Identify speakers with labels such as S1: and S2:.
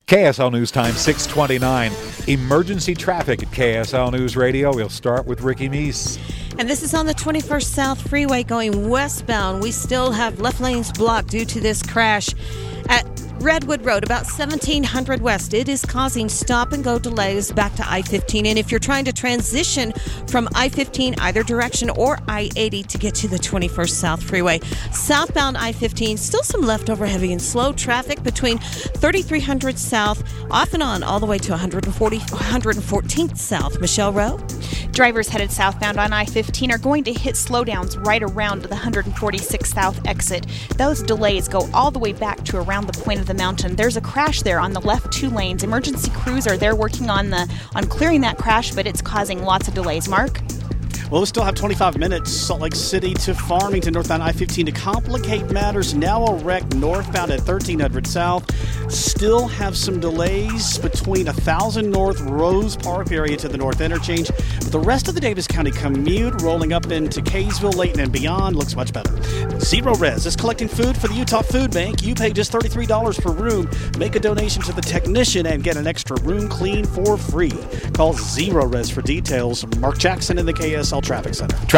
S1: KSL News Time, 6:29. Emergency traffic at KSL News Radio. We'll start with Ricky Meese.
S2: And this is on the 21st South Freeway going westbound. We still have left lanes blocked due to this crash at Redwood Road, about 1700 West. It is causing stop-and-go delays back to I-15. And if you're trying to transition from I-15 either direction or I-80 to get to the 21st South Freeway, southbound I-15, still some leftover heavy and slow traffic between 3300 South, off and on, all the way to 114th South. Michelle Rowe?
S3: Drivers headed southbound on I-15 are going to hit slowdowns right around the 146 South exit. Those delays go all the way back to around the point of the mountain. There's a crash there on the left 2 lanes. Emergency crews are there working on clearing that crash, but it's causing lots of delays. Mark?
S4: Well, we still have 25 minutes, Salt Lake City to Farmington, northbound I-15. To complicate matters, now a wreck northbound at 1300 South. Still have some delays between 1000 North, Rose Park area to the North Interchange. But the rest of the Davis County commute rolling up into Kaysville, Layton, and beyond looks much better. Zero Res is collecting food for the Utah Food Bank. You pay just $33 per room. Make a donation to the technician and get an extra room clean for free. Call Zero Res for details. Mark Jackson in the KSL Traffic Center.